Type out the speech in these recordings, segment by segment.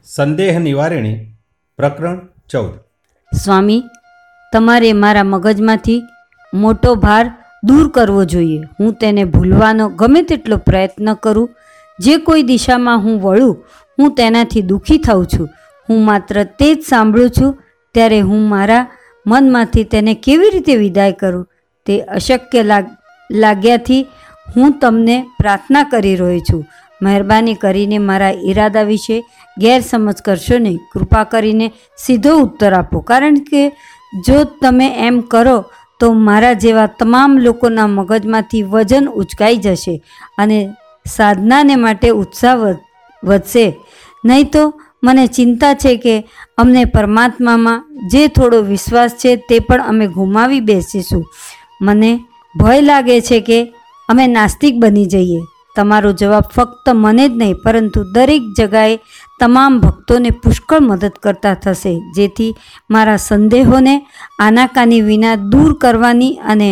સંદેહ નિવારણી પ્રકરણ 14. સ્વામી, તમારે મારા મગજમાંથી મોટો ભાર દૂર કરવો જોઈએ. હું તેને ભૂલવાનો ગમે તેટલો પ્રયત્ન કરું, જે કોઈ દિશામાં હું વળું, હું તેનાથી દુઃખી થાઉં છું. હું માત્ર તે જ સાંભળું છું, ત્યારે હું મારા મનમાંથી તેને કેવી રીતે વિદાય કરું તે અશક્ય લાગ્યાથી હું તમને પ્રાર્થના કરી રહ્યો છું. મહેરબાની કરીને મારા ઈરાદા વિશે ગેરસમજ કરશો નહીં. કૃપા કરીને સીધો ઉત્તર આપો, કારણ કે જો તમે એમ કરો તો મારા જેવા તમામ લોકોના મગજમાંથી વજન ઉચકાઈ જશે અને સાધનાને માટે ઉત્સાહ વધશે. નહીં તો મને ચિંતા છે કે અમને પરમાત્મામાં જે થોડો વિશ્વાસ છે તે પણ અમે ગુમાવી બેસીશું. મને ભય લાગે છે કે અમે નાસ્તિક બની જઈએ. તમારો જવાબ ફક્ત મને જ નહીં પરંતુ દરેક જગાએ તમામ ભક્તોને પુષ્કળ મદદ કરતા થશે, જેથી મારા સંદેહોને આનાકાની વિના દૂર કરવાની અને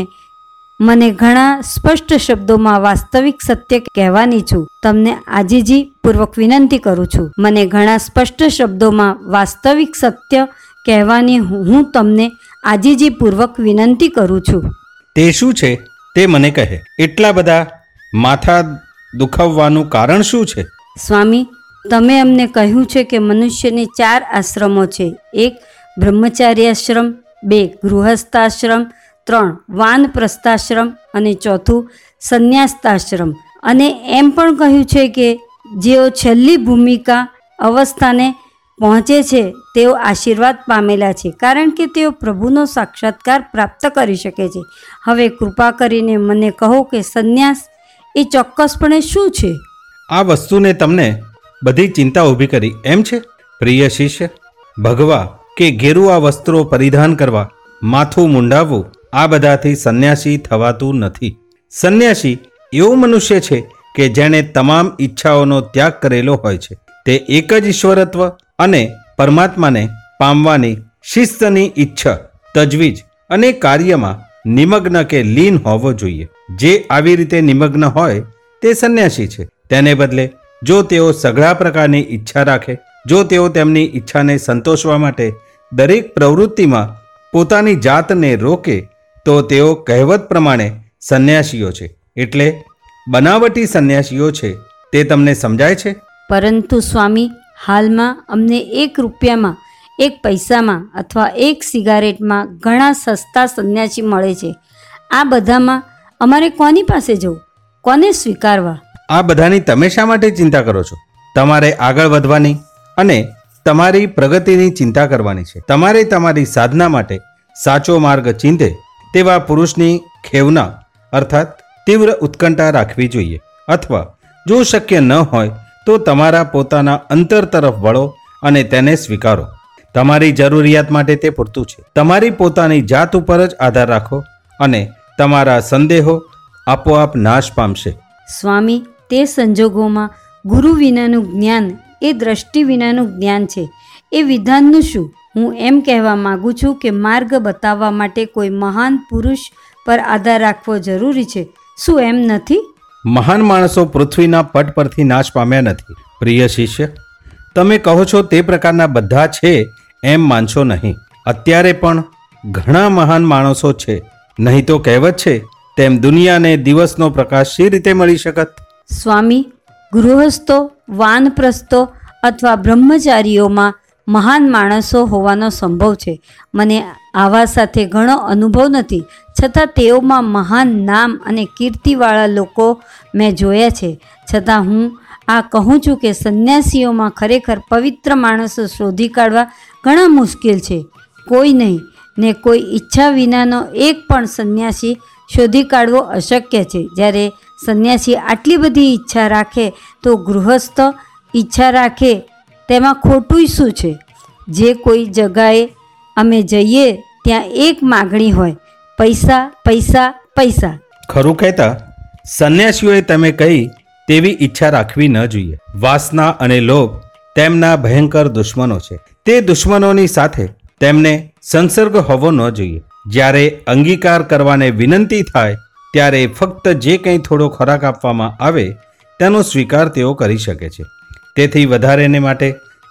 મને ઘણા સ્પષ્ટ શબ્દોમાં વાસ્તવિક સત્ય કહેવાની છું. તમને આજીજીપૂર્વક વિનંતી કરું છું. મને ઘણા સ્પષ્ટ શબ્દોમાં વાસ્તવિક સત્ય કહેવાની હું તમને આજીજીપૂર્વક વિનંતી કરું છું. તે શું છે તે મને કહે. એટલા બધા માથા દુખાવવાનું કારણ શું છે? સ્વામી, તમે અમને કહ્યું છે કે મનુષ્યને 4 આશ્રમો છે. 1 બ્રહ્મચાર્યાશ્રમ, 2 ગૃહસ્થાશ્રમ, 3 વાનપ્રસ્થાશ્રમ અને 4 સંન્યાસ્તાશ્રમ. અને એમ પણ કહ્યું છે કે જેઓ છેલ્લી ભૂમિકા અવસ્થાને પહોંચે છે તેઓ આશીર્વાદ પામેલા છે, કારણ કે તેઓ પ્રભુનો સાક્ષાત્કાર પ્રાપ્ત કરી શકે છે. હવે કૃપા કરીને મને કહો કે સંન્યાસ એ ચોક્કસપણે શું છે? આ વસ્તુને તમને બધી ચિંતા ઊભી કરી એમ છે? પ્રિય શિષ્ય, ભગવા કે ઘેરુઆ વસ્ત્રો પરિધાન કરવા, માથું મુંડાવવું, આ બધાથી સંન્યાસી થવાતું નથી. સંન્યાસી એવો મનુષ્ય છે કે જેણે તમામ ઈચ્છાઓનો ત્યાગ કરેલો હોય છે. તે એક જ ઈશ્વરત્વ અને પરમાત્માને પામવાની શિસ્તની ઈચ્છા, તજવીજ અને કાર્યમાં નિમગ્ન કે લીન હોવો જોઈએ. જે આવી રીતે નિમગ્ન હોય તે સંન્યાસી છે. તેને બદલે જો તેઓ સઘળા પ્રકારની ઈચ્છા રાખે, જો તેઓ તેમની ઈચ્છાને સંતોષવા માટે દરેક પ્રવૃત્તિમાં પોતાની જાતને રોકે, તો તેઓ કહેવત પ્રમાણે સંન્યાસીઓ છે, એટલે બનાવટી સંન્યાસીઓ છે. તે તમને સમજાય છે? પરંતુ સ્વામી, હાલમાં અમને 1 રૂપિયામાં, 1 પૈસામાં અથવા 1 સિગારેટમાં ઘણા સસ્તા સંન્યાસી મળે છે. આ બધામાં અમારે કોની પાસે જવું, કોને સ્વીકારવા? આ બધાની તમે શા માટે ચિંતા કરો છો? તમારે આગળ વધવાની અને તમારી પ્રગતિની ચિંતા કરવાની છે. તમારે તમારી સાધના માટે સાચો માર્ગ ચીંધે તેવા પુરુષની ખેવના અર્થાત તીવ્ર ઉત્કંઠા રાખવી જોઈએ. અથવા જો શક્ય ન હોય તો તમારા પોતાના અંતર તરફ વળો અને તેને સ્વીકારો. તમારી જરૂરિયાત માટે તે પૂરતું છે. તમારી પોતાની જાત ઉપર જ આધાર રાખો અને તમારા સંદેહો આપોઆપ નાશ પામશે. સ્વામી, તે સંજોગોમાં ગુરુ વિનાનું જ્ઞાન એ દ્રષ્ટિ વિનાનું જ્ઞાન છે. એ વિધાનનું શું? હું એમ કહેવા માગું છું કે માર્ગ બતાવવા માટે કોઈ મહાન પુરુષ પર આધાર રાખવો જરૂરી છે. શું એમ નથી? મહાન માણસો પૃથ્વીના પટ પરથી નાશ પામ્યા નથી. પ્રિય શિષ્ય, તમે કહો છો તે પ્રકારના બધા છે એમ માનશો નહીં. અત્યારે પણ ઘણા મહાન માણસો છે. નહીં તો કહેવત છે તેમ દુનિયાને દિવસનો પ્રકાશ શી રીતે મળી શકત? સ્વામી, ગૃહસ્થો, વાનપ્રસ્થો અથવા બ્રહ્મચારીઓમાં મહાન માણસો હોવાનો સંભવ છે. મને આવા સાથે ઘણો અનુભવ નથી, છતાં તેઓમાં મહાન નામ અને કીર્તિવાળા લોકો મેં જોયા છે. છતાં હું આ કહું છું કે સંન્યાસીઓમાં ખરેખર પવિત્ર માણસો શોધી કાઢવા ઘણા મુશ્કેલ છે. કોઈ નહીં ને કોઈ ઈચ્છા વિનાનો એક પણ સંન્યાસી શોધી કાઢવો અશક્ય છે. જ્યારે સંન્યાસી આટલી બધી ઈચ્છા રાખે તો ગૃહસ્થ ઈચ્છા રાખે તેમાં ખોટું શું છે? જે કોઈ જગાએ અમે જઈએ ત્યાં એક માગણી હોય, પૈસા, પૈસા, પૈસા. ખરું કહેતા સંન્યાસીઓએ તમે કહી તેવી ઈચ્છા રાખવી ન જોઈએ. વાસના અને લોભ તેમના ભયંકર દુશ્મનો છે. તે દુશ્મનોની સાથે તેમને સંસર્ગ હોવો ન જોઈએ. જ્યારે અંગીકાર કરવાને વિનંતી થાય ત્યારે ફક્ત જે કંઈ થોડો ખોરાક આપવામાં આવે તેનો સ્વીકાર તેઓ કરી શકે છે. તેથી વધારેને માટે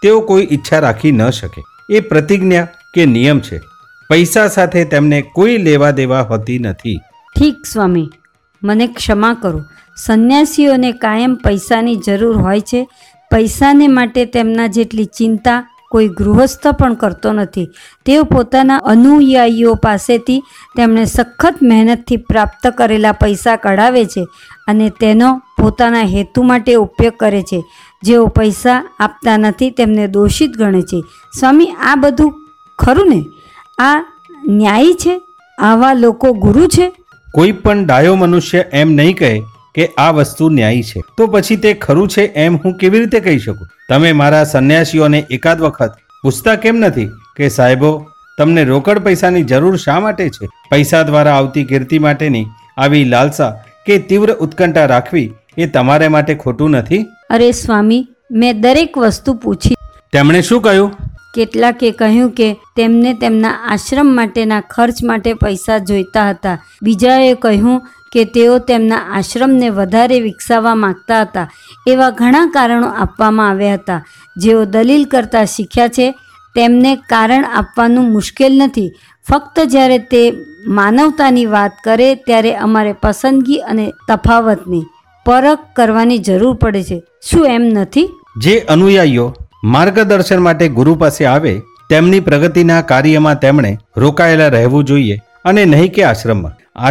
તેઓ કોઈ ઈચ્છા રાખી ન શકે. એ પ્રતિજ્ઞા કે નિયમ છે. પૈસા સાથે તેમને કોઈ લેવા દેવા હોતી નથી. ઠીક સ્વામી, મને ક્ષમા કરો. સંન્યાસીઓને કાયમ પૈસાની જરૂર હોય છે. પૈસાને માટે તેમના જેટલી ચિંતા કોઈ ગૃહસ્થ પણ કરતો નથી. તેઓ પોતાના અનુયાયીઓ પાસેથી તેમણે સખત મહેનતથી પ્રાપ્ત કરેલા પૈસા કઢાવે છે અને તેનો પોતાના હેતુ માટે ઉપયોગ કરે છે. જેઓ પૈસા આપતા નથી તેમને દોષિત ગણે છે. સ્વામી, આ બધું ખરું ને? આ ન્યાયી છે? આવા લોકો ગુરુ છે? કોઈ પણ ડાયો મનુષ્ય એમ નહીં કહે કે આ વસ્તુ ન્યાયી છે, તો પછી તે ખરું છે એમ હું કેવી રીતે કહી શકું? તમે મારા સંન્યાસીઓને એકાદ વખત પૂછતા કેમ નથી કે સાહેબો, તમને રોકડ પૈસાની જરૂર શા માટે છે? પૈસા દ્વારા આવતી કીર્તિ માટેની આવી લાલસા કે તીવ્ર ઉત્કંઠા રાખવી એ તમારે માટે ખોટું નથી? અરે સ્વામી, મેં દરેક વસ્તુ પૂછી. તેમણે શું કહ્યું? કેટલાકે કહ્યું કે તેમને તેમના આશ્રમ માટેના ખર્ચ માટે પૈસા જોઈતા હતા. બીજાએ કહ્યું કે તેઓ તેમના આશ્રમને વધારે વિકસાવવા માંગતા હતા. એવા ઘણા કારણો આપવામાં આવ્યા હતા. જેઓ દલીલ કરતા શીખ્યા છે તેમને કારણ આપવાનું મુશ્કેલ નથી. ફક્ત જ્યારે તે માનવતાની વાત કરે ત્યારે અમારે પસંદગી અને તફાવતની પરખ કરવાની જરૂર પડે છે. શું એમ નથી? જે અનુયાયીઓ માર્ગદર્શન માટે ગુરુ પાસે આવે તેમની પ્રગતિના કાર્યમાં તેમણે રોકાયેલા રહેવું જોઈએ અને નહીં કે આશ્રમમાં.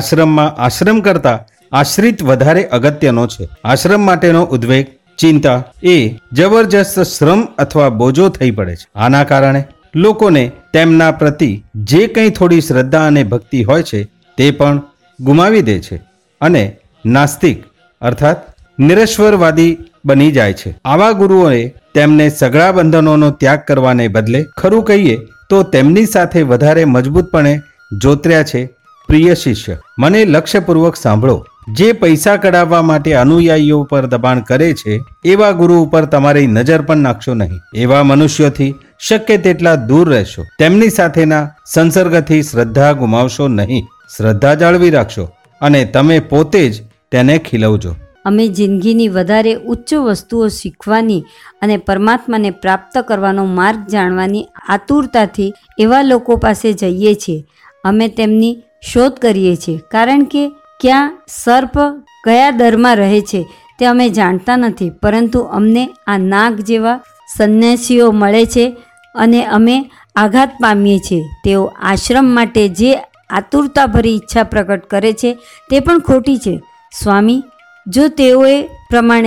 આશ્રમ કરતા આશ્રિત વધારે અગત્યનો છે. આશ્રમ માટેનો ઉદ્વેગ, ચિંતા એ જબરજસ્ત શ્રમ અથવા બોજો થઈ પડે છે. આના કારણે લોકોને તેમના પ્રતિ જે કંઈ થોડી શ્રદ્ધા અને ભક્તિ હોય છે તે પણ ગુમાવી દે છે અને નાસ્તિક અર્થાત નિરશ્વરવાદી બની જાય છે. આવા ગુરુઓએ તેમને સઘળા બંધનોનો ત્યાગ કરવાને બદલે ખરું કહીએ તો તેમની સાથે વધારે મજબૂતપણે જોતર્યા છે. પ્રિય શિષ્ય, મને લક્ષ્યપૂર્વક સાંભળો. જે પૈસા કઢાવવા માટે અનુયાયીઓ પર દબાણ કરે છે એવા ગુરુ ઉપર તમારી નજર પણ નાખશો નહીં. એવા મનુષ્યોથી શક્ય તેટલા દૂર રહેશો. તેમની સાથેના સંસર્ગથી શ્રદ્ધા ગુમાવશો નહીં. શ્રદ્ધા જાળવી રાખશો અને તમે પોતે જ તેને ખીલવજો. અમે જિંદગીની વધારે ઉચ્ચ વસ્તુઓ શીખવાની અને પરમાત્માને પ્રાપ્ત કરવાનો માર્ગ જાણવાની આતુરતાથી એવા લોકો પાસે જઈએ છીએ. અમે તેમની શોધ કરીએ છીએ, કારણ કે ક્યાં સર્પ કયા દરમાં રહે છે તે અમે જાણતા નથી. પરંતુ અમને આ નાગ જેવા સંન્યાસીઓ મળે છે અને અમે આઘાત પામીએ છીએ. તેઓ આશ્રમ માટે જે આતુરતાભરી ઈચ્છા પ્રગટ કરે છે તે પણ ખોટી છે. સ્વામી, જો તેઓએ પ્રમાણે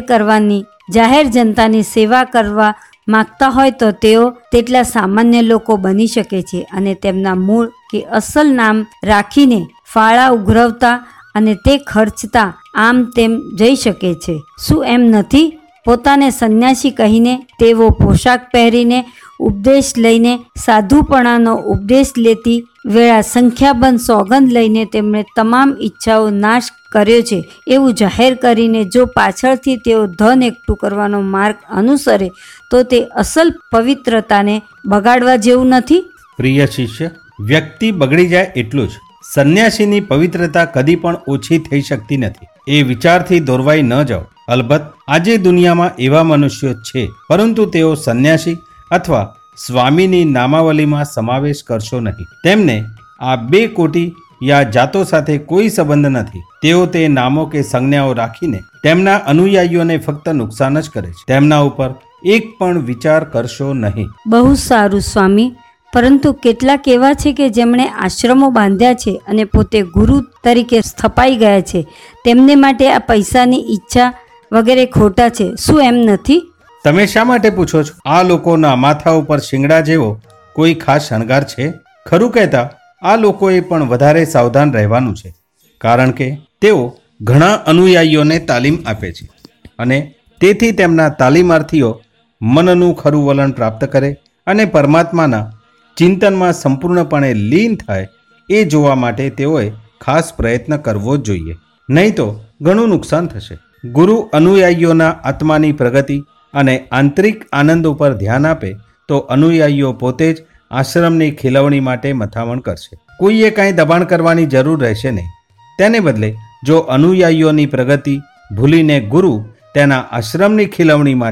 જાહેર જનતાની સેવા કરવા માગતા હોય તો તેઓ તેટલા સામાન્ય લોકો બની શકે છે અને તેમના મૂળ કે અસલ નામ રાખીને ફાળા ઉઘરાવતા અને તે ખર્ચતા આમ તેમ જઈ શકે છે. શું એમ નથી? પોતાને સંન્યાસી કહીને તેવો પોશાક પહેરીને ઉપદેશ લઈને સાધુપણાનો ઉપદેશ લેતી વેળા સંખ્યાબંધ સોગંદ લઈને તેમણે તમામ ઈચ્છાઓ નાશ કર્યો છે એવું જાહેર કરીને જો પાછળથી તેઓ ધન એકઠું કરવાનો માર્ગ અનુસરે તો તે અસલ પવિત્રતાને બગાડવા જેવું નથી? પ્રિય શિષ્ય, વ્યક્તિ બગડી જાય એટલું જ. સંન્યાસીની પવિત્રતા કદી પણ ઓછી થઈ શકતી નથી. એ વિચારથી દોરવાઈ ન જાઓ. અલબત્ત આજે દુનિયામાં એવા મનુષ્યો છે, પરંતુ તેઓ સંન્યાસી અથવા સ્વામીની નામાવલીમાં સમાવેશ કરશો નહીં. તેમને આ 2 કોટી યા જાતો સાથે કોઈ સંબંધ નથી. તેઓ તે નામો કે સંજ્ઞાઓ રાખીને તેમના અનુયાયીઓને ફક્ત નુકસાન જ કરે છે. તેમના ઉપર એક પણ વિચાર કરશો નહીં. બહુ સારું સ્વામી, પરંતુ કેટલાક એવા છે કે જેમણે આશ્રમો બાંધ્યા છે અને પોતે ગુરુ તરીકે સ્થપાઈ ગયા છે. તેમને માટે આ પૈસાની ઈચ્છા વગેરે ખોટા છે. શું એમ નથી? તમે શા માટે પૂછો છો? આ લોકોના માથા ઉપર શિંગડા જેવો કોઈ ખાસ શણગાર છે? ખરું કહેતા આ લોકોએ પણ વધારે સાવધાન રહેવાનું છે, કારણ કે તેઓ ઘણા અનુયાયીઓને તાલીમ આપે છે અને તેથી તેમના તાલીમાર્થીઓ મનનું ખરું વલણ પ્રાપ્ત કરે અને પરમાત્માના ચિંતનમાં સંપૂર્ણપણે લીન થાય એ જોવા માટે તેઓએ ખાસ પ્રયત્ન કરવો જ જોઈએ. નહીં તો ઘણું નુકસાન થશે. ગુરુ અનુયાયીઓના આત્માની પ્રગતિ અને આંતરિક આનંદ ઉપર ધ્યાન આપે તો અનુયાયીઓ પોતે જ આશ્રમની ખીલવણી માટે મથામણ કરશે. કોઈએ કાંઈ દબાણ કરવાની જરૂર રહેશે નહીં. તેને બદલે જો અનુયાયીઓની પ્રગતિ ભૂલીને ગુરુ તેના આશ્રમની ખીલવણી માટે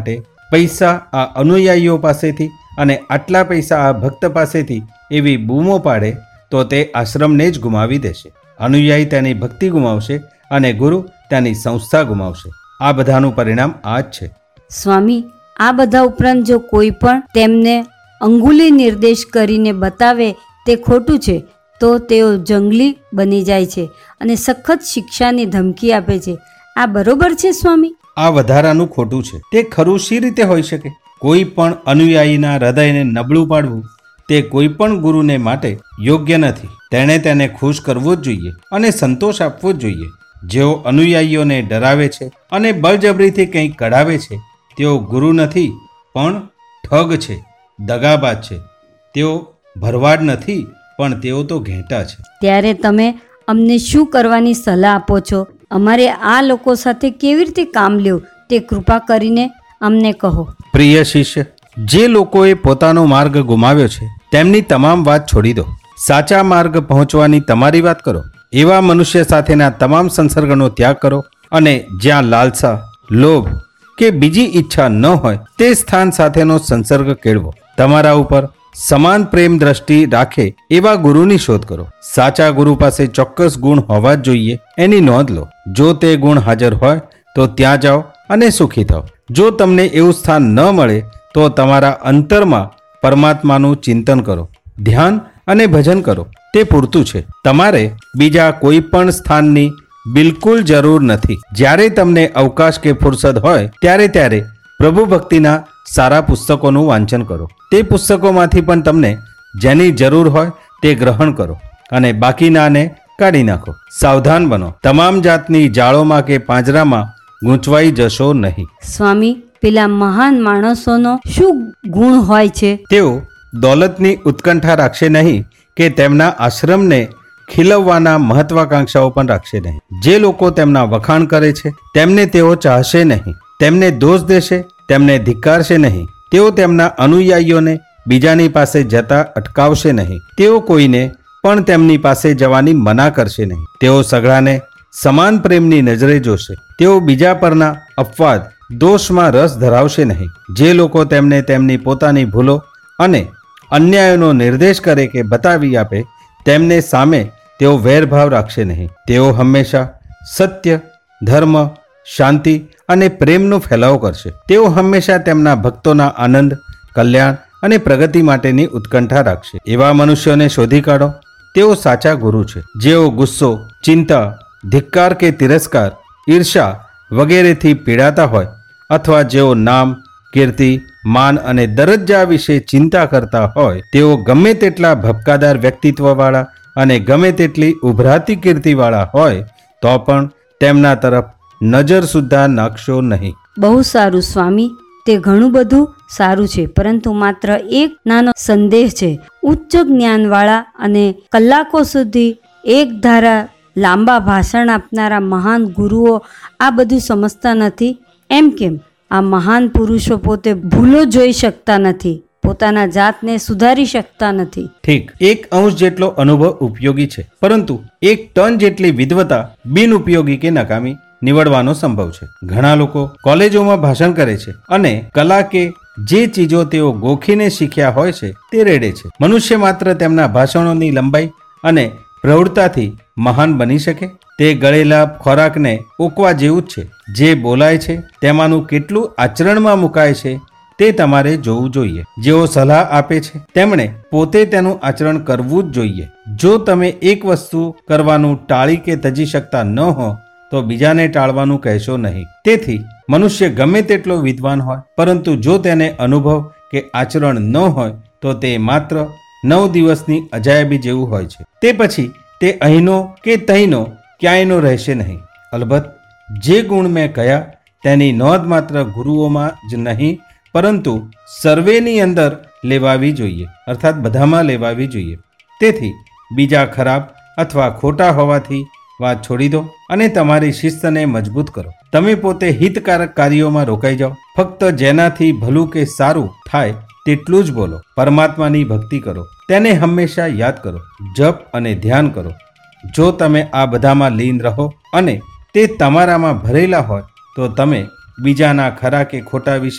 પૈસા આ અનુયાયીઓ પાસેથી અને આટલા પૈસા આ ભક્ત પાસેથી એવી બૂમો પાડે તો તે આશ્રમને જ ગુમાવી દેશે. અનુયાયી તેની ભક્તિ ગુમાવશે અને ગુરુ તેની સંસ્થા ગુમાવશે. આ બધાનું પરિણામ આ જ છે. સ્વામી, આ બધા ઉપરાંત જો કોઈ પણ તેમને અંગુલી નિર્દેશ કરીને બતાવે તે ખોટું છે તો તેઓ જંગલી બની જાય છે અને સખત શિક્ષાની ધમકી આપે છે. આ બરોબર છે સ્વામી? આ વધારાનું ખોટું છે. તે ખરું શી રીતે હોઈ શકે? કોઈ પણ અનુયાયીના હૃદયને નબળું પાડવું તે કોઈ પણ ગુરુને માટે યોગ્ય નથી. તેણે તેને ખુશ કરવો જ જોઈએ અને સંતોષ આપવો જ જોઈએ. જેઓ અનુયાયીઓને ડરાવે છે અને બળજબરીથી કંઈક કઢાવે છે તેઓ ગુરુ નથી પણ ઠગ છે, દગાબાજ છે. તેઓ ભરવાડ નથી પણ તેઓ તો ઘેંટા છે. ત્યારે તમે અમને શું કરવાની સલાહ આપો છો? અમારે આ લોકો સાથે કેવી રીતે કામ લેવું તે કૃપા કરીને અમને કહો. પ્રિય શિષ્ય, જે લોકોએ પોતાનો માર્ગ ગુમાવ્યો છે તેમની તમામ વાત છોડી દો. સાચા માર્ગ પહોંચવાની તમારી વાત કરો. એવા મનુષ્ય સાથેના તમામ સંસર્ગનો ત્યાગ કરો અને જ્યાં લાલસા, લોભ કે બીજી ઈચ્છા ન હોય તે સ્થાન સાથેનો સંસર્ગ કેળવો. તમારા ઉપર સમાન પ્રેમ દ્રષ્ટિ રાખે એવા ગુરુની શોધ કરો. સાચા ગુરુ પાસે ચોક્કસ ગુણ હોવા જ જોઈએ એની નોંધ લો. જો તે ગુણ હાજર હોય તો ત્યાં જાઓ અને સુખી થાઓ. જો તમને એવું સ્થાન ન મળે તો તમારા અંતરમાં પરમાત્માનું ચિંતન કરો, ધ્યાન અને ભજન કરો. તે પૂરતું છે. તમારે બીજા કોઈ પણ સ્થાનની બિલકુલ જરૂર નથી. જ્યારે તમને અવકાશ કે ફુરસદ હોય ત્યારે પ્રભુ ભક્તિના સારા પુસ્તકોનું વાંચન કરો. તે પુસ્તકોમાંથી પણ તમને જેની જરૂર હોય તે ગ્રહણ કરો અને બાકીનાને કાઢી નાખો. સાવધાન બનો. તમામ જાતની જાળોમાં કે પાંજરામાં ગૂંચવાઈ જશો નહીં. સ્વામી, પેલા મહાન માણસોનો શું ગુણ હોય છે? તેઓ દોલતની ઉત્કંઠા રાખશે નહીં કે તેમના આશ્રમને ખીલવવાના મહત્વાકાંક્ષાઓ પણ રાખશે નહીં. જે લોકો તેમના વખાણ કરે છે તેમને તેઓ ચાહશે નહીં. તેમને દોષ દેશે, તેમને ધિક્કારશે નહીં. તેઓ તેમના અનુયાયીઓને બીજાની પાસે જતા અટકાવશે નહીં. તેઓ કોઈને પણ તેમની પાસે જવાની મના કરશે નહીં. તેઓ સગળાને સમાન પ્રેમની નજરે જોશે. તેઓ બીજા પરના અપવાદ, દોષમાં રસ ધરાવશે નહીં. જે લોકો તેમને તેમની પોતાની ભૂલો અને અન્યાયોનો નિર્દેશ કરે કે બતાવી આપે તેમને સામે તેઓ વેરભાવ રાખશે નહીં. તેઓ હંમેશા સત્ય, ધર્મ, શાંતિ અને પ્રેમનો ફેલાવો કરશે. તેઓ હંમેશા તેમના ભક્તોના આનંદ, કલ્યાણ અને પ્રગતિ માટેની ઉત્કંઠા રાખશે. એવા મનુષ્યોને શોધી કાઢો. તેઓ સાચા ગુરુ છે. જેઓ ગુસ્સો, ચિંતા, ધિક્કાર કે તિરસ્કાર, ઈર્ષા વગેરેથી પીડાતા હોય અથવા જેઓ નામ, કીર્તિ, માન અને દરજ્જા વિશે ચિંતા કરતા હોય, તેઓ ગમે તેટલા ભપકાદાર વ્યક્તિત્વવાળા અને ગમે તેટલી ઉભરાતી કીર્તિવાળા હોય તો પણ તેમના તરફ નજર સુદ્ધા નાખશો નહીં. બહુ સારું સ્વામી, તે ઘણું બધું સારું છે, પરંતુ માત્ર એક નાનો સંદેહ છે. ઉચ્ચ જ્ઞાનવાળા અને કલાકો સુધી એક ધારા લાંબા ભાષણ આપનારા મહાન ગુરુઓ આ બધું સમજતા નથી. એમ કેમ? આ મહાન પુરુષો પોતે ભૂલો જોઈ શકતા નથી, પોતાના જાતને સુધારી શકતા નથી. ઠીક, 1 અંશ જેટલો અનુભવ ઉપયોગી છે, પરંતુ 1 ટન જેટલી વિદ્વતા બિનઉપયોગી કે નકામી નીવડવાનો સંભવ છે. ઘણા લોકો કોલેજોમાં ભાષણ કરે છે અને કલા કે જે ચીજો તેઓ ગોખીને શીખ્યા હોય છે તે રેડે છે. મનુષ્ય માત્ર તેમના ભાષણોની લંબાઈ અને પ્રૌઢતાથી મહાન બની શકે? તે ગળેલા ખોરાકને ઓકવા જેવું જ છે. જે બોલાય છે તેમાંનું કેટલું આચરણમાં મુકાય છે તે તમારે જોવું જોઈએ. જેઓ સલાહ આપે છે તેમણે પોતે તેનું આચરણ કરવું જ જોઈએ. જો તમે એક વસ્તુ કરવાનું ટાળી કે તજી શકતા ન હો તો બીજાને ટાળવાનું કહેશો નહીં. તેથી મનુષ્ય ગમે તેટલો વિદ્વાન હોય, પરંતુ જો તેને અનુભવ કે આચરણ ન હોય તો તે માત્ર 9 દિવસની અજાયબી જેવું હોય છે. તે પછી તે અહીંનો કે તહીંનો ક્યાંયનો રહેશે નહીં. અલબત્ત જે ગુણ મેં કહ્યા તેની નોંધ માત્ર ગુરુઓમાં જ નહીં પરંતુ સર્વેની અંદર લેવાવી જોઈએ, અર્થાત બધામાં લેવાવી જોઈએ. તેથી બીજા ખરાબ અથવા ખોટા હોવાથી વાત છોડી દો અને તમારી શિસ્તને મજબૂત કરો. તમે પોતે હિતકારક કાર્યોમાં રોકાઈ જાઓ. ફક્ત જેનાથી ભલું કે સારું થાય તેટલું જ બોલો. પરમાત્માની ભક્તિ કરો, તેને હંમેશા યાદ કરો, જપ અને ધ્યાન કરો. જો તમે આ બધામાં લીન રહો અને તે તમારામાં ભરેલા હોય તો તમે બીજાના ખરા કે ખોટા વિશે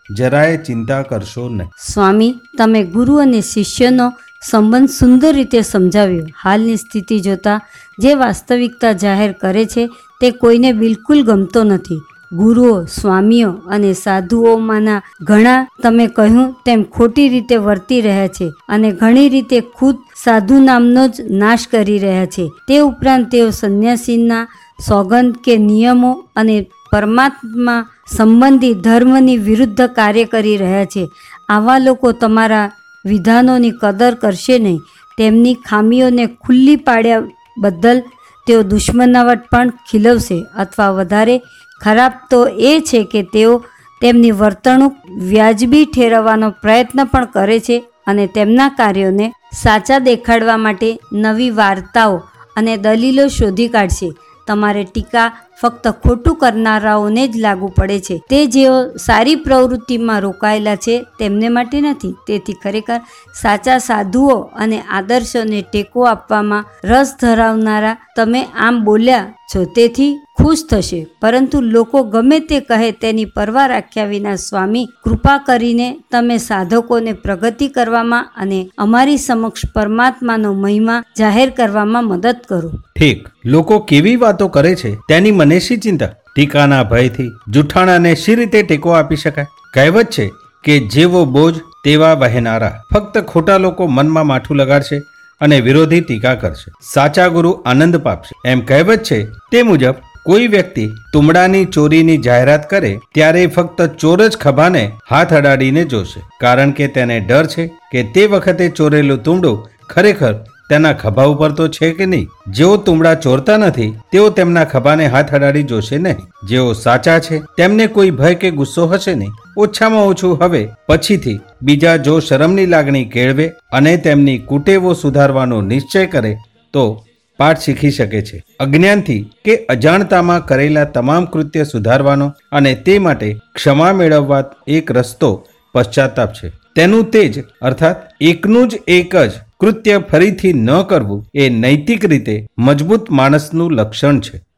જરાય ચિંતા કરશો નહીં. સ્વામી, તમે ગુરુ અને શિષ્યનો સંબંધ સુંદર રીતે સમજાવ્યો. હાલની સ્થિતિ જોતા જે વાસ્તવિકતા જાહેર કરે છે તે કોઈને બિલકુલ ગમતો નથી. ગુરુઓ, સ્વામીઓ અને સાધુઓમાંના ઘણા તમે કહ્યું તેમ ખોટી રીતે વર્તી રહ્યા છે અને ઘણી રીતે ખુદ સાધુ નામનો જ નાશ કરી રહ્યા છે. તે ઉપરાંત તેઓ સંન્યાસીના સોગંદ કે નિયમો અને પરમાત્મા સંબંધી ધર્મની વિરુદ્ધ કાર્ય કરી રહ્યા છે. આવા લોકો તમારા વિધાનોની કદર કરશે નહીં. તેમની ખામીઓને ખુલ્લી પાડ્યા બદલ તેઓ દુશ્મનાવટ પણ ખીલવશે, અથવા વધારે ખરાબ તો એ છે કે તેઓ તેમની વર્તણૂક વ્યાજબી ઠેરવવાનો પ્રયત્ન પણ કરે છે અને તેમના કાર્યોને સાચા દેખાડવા માટે નવી વાર્તાઓ અને દલીલો શોધી કાઢશે. તમારે ટીકા ફક્ત ખોટું કરનારાઓને જ લાગુ પડે છે, તે જેઓ સારી પ્રવૃત્તિમાં રોકાયેલા છે તેમને માટે નથી. તેથી ખરેખર સાચા સાધુઓ અને આદર્શોને ટેકો આપવામાં રસ ધરાવનારા તમે આમ બોલ્યા છો તેથી ખુશ થશે. પરંતુ લોકો ગમે તે કહે તેની પરવા રાખ્યા વિના સ્વામી, કૃપા કરીને તમે સાધકોને પ્રગતિ કરવામાં અને અમારી સમક્ષ પરમાત્માનો મહિમા જાહેર કરવામાં મદદ કરો. ઠીક, લોકો કેવી વાતો કરે છે તેની મને શી ચિંતા? ટીકાના ભયથી જુઠ્ઠાણાને શી રીતે ટેકો આપી શકાય? કહેવત છે કે જેવો બોજ તેવા વહેનારા. ફક્ત ખોટા લોકો મનમાં માઠું લગાડશે અને વિરોધી ટીકા કરશે. સાચા ગુરુ આનંદ પામશે. એમ કહેવત છે તે મુજબ કોઈ વ્યક્તિ તુંબડાની ચોરીની જાહેરાત કરે ત્યારે ફક્ત ચોર જ ખભાને હાથ અડાડીને જોશે, કારણ કે તેને ડર છે કે તે વખતે ચોરેલું તુંબડું ખરેખર તેના ખભા ઉપર તો છે કે નહીં. જેઓ તુંબડા ચોરતા નથી તેઓ તેમના ખભાને હાથ અડાડી જોશે નહીં. જેઓ સાચા છે તેમને કોઈ ભય કે ગુસ્સો હશે નહીં. ઓછામાં ઓછું હવે પછીથી બીજા જો શરમની લાગણી કેળવે અને તેમની કુટેવો સુધારવાનો નિશ્ચય કરે તો પાઠ શીખી શકે છે. અજ્ઞાનથી કે અજાણતામાં કરેલા તમામ કૃત્ય સુધારવાનો અને તે માટે ક્ષમા મેળવવા એક રસ્તો પશ્ચાતાપ છે. તેનું તેજ અર્થાત એકનું જ એક જ કૃત્ય ફરીથી ન કરવું એ નૈતિક રીતે મજબૂત માણસનું લક્ષણ છે.